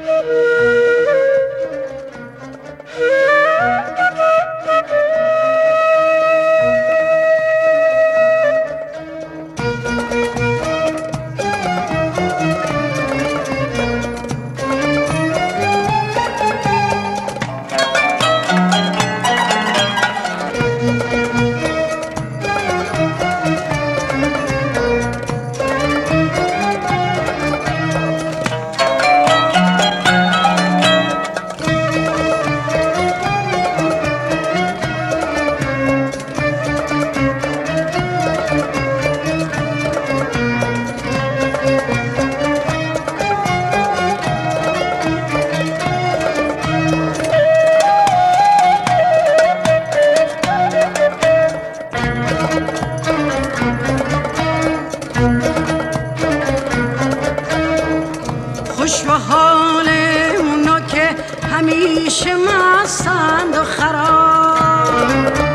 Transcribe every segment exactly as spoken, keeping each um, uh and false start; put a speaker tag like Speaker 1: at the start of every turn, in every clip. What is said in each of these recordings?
Speaker 1: خوش به حال اونا که همیشه مستند و خراب،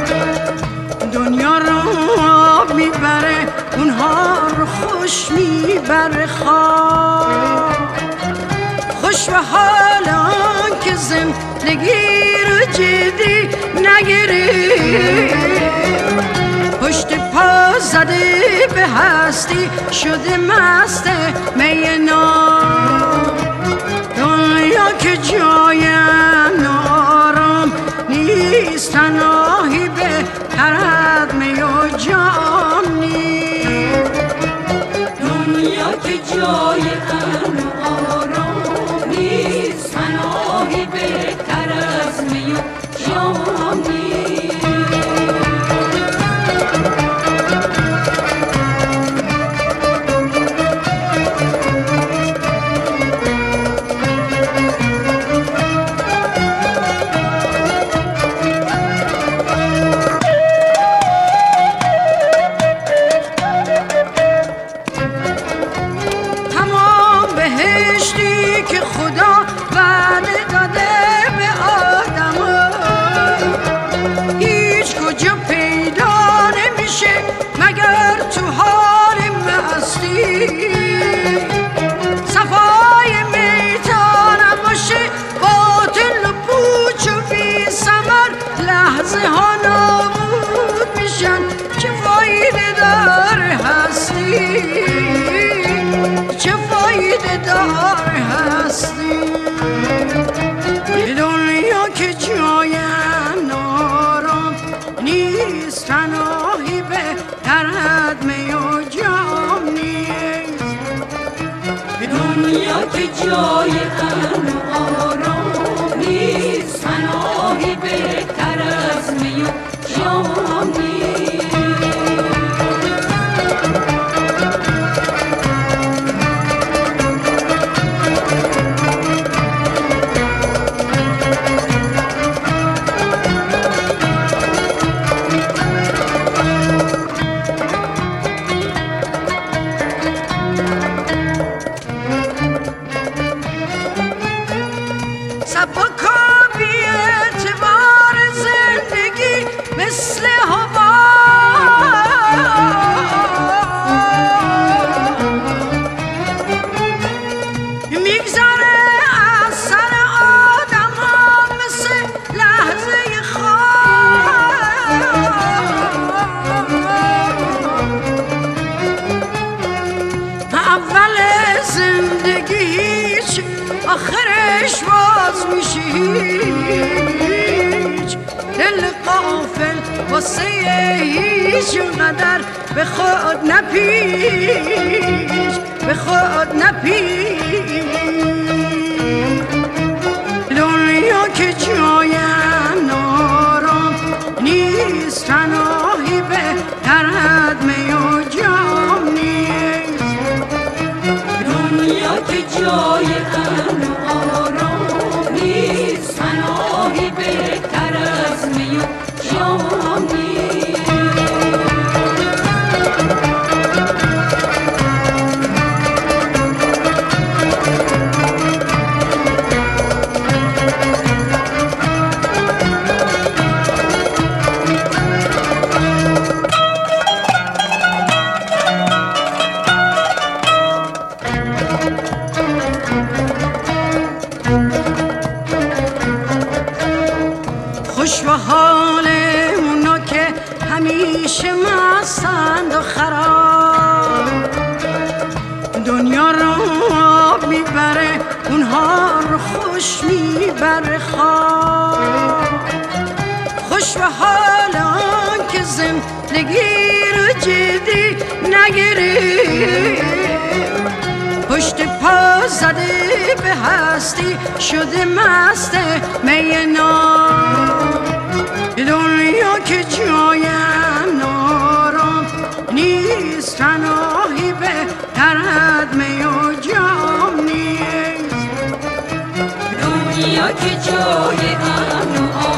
Speaker 1: دنیا رو آب میبره اونها رو خوش میبره خواب. خوش به حال آن که زندگی رو جدی نگیری، پشت پا زده به هستی شده مست می ناب. دنیا که جای آرام نیست، تنهایی بهتر از می و جام نیست.
Speaker 2: دنیا که جای آرام نیست، تنهایی بهتر از می و جام نیست.
Speaker 1: که خدا وعده داده به آدم هیچ کجا پیدا نمیشه مگر تو حال مستی. صفای میتانم باشه باطل و پوچ و بی ثمر، لحظه ها نابود میشن چه فایده داره هستی، چه فایده داره هستی. دنیا که جای آرام نیست، تنهایی بهتر از می و جام نیست.
Speaker 2: دنیا که جای آرام نیست، تنهایی بهتر از می و جام نیست.
Speaker 1: سبکا بی اعتبار زندگی مثل هوا، میگذره از سر آدم ها مثل لحظه خواب. اول زندگی هیچ، آخرش باز میشه هیچ. دل غافل واسه هیچ قدر به خود نپیچ، به خود نپیچ. دنیا که جای آرام نیست، تنهایی بهتر از می و جام نیست.
Speaker 2: دنیا که جای آرام نیست، تنهایی بهتر از می و جام نیست.
Speaker 1: به حال اونا که همیشه مستند و خراب، دنیا رو آب میبره اونها رو خوش میبره خواب. خوش به حال آن که زندگی رو جدی نگیری، پشت پا زده به هستی شده مست می ناب. دنیا که جایم نارام نیست، تنهایی بهتر از می و جام نیست.
Speaker 2: دنیا که جای امن و